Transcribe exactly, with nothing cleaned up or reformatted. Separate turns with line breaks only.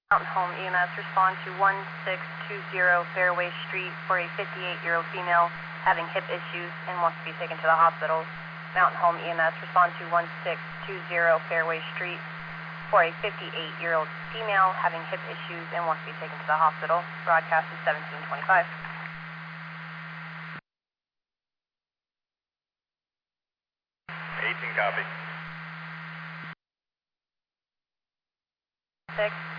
Mountain Home E M S, respond to one six two zero Fairway Street for a fifty-eight-year-old female having hip issues and wants to be taken to the hospital. Mountain Home E M S, respond to one six two zero Fairway Street for a fifty-eight-year-old female having hip issues and wants to be taken to the hospital. Broadcast is seventeen twenty-five.
eighteen copy.
six.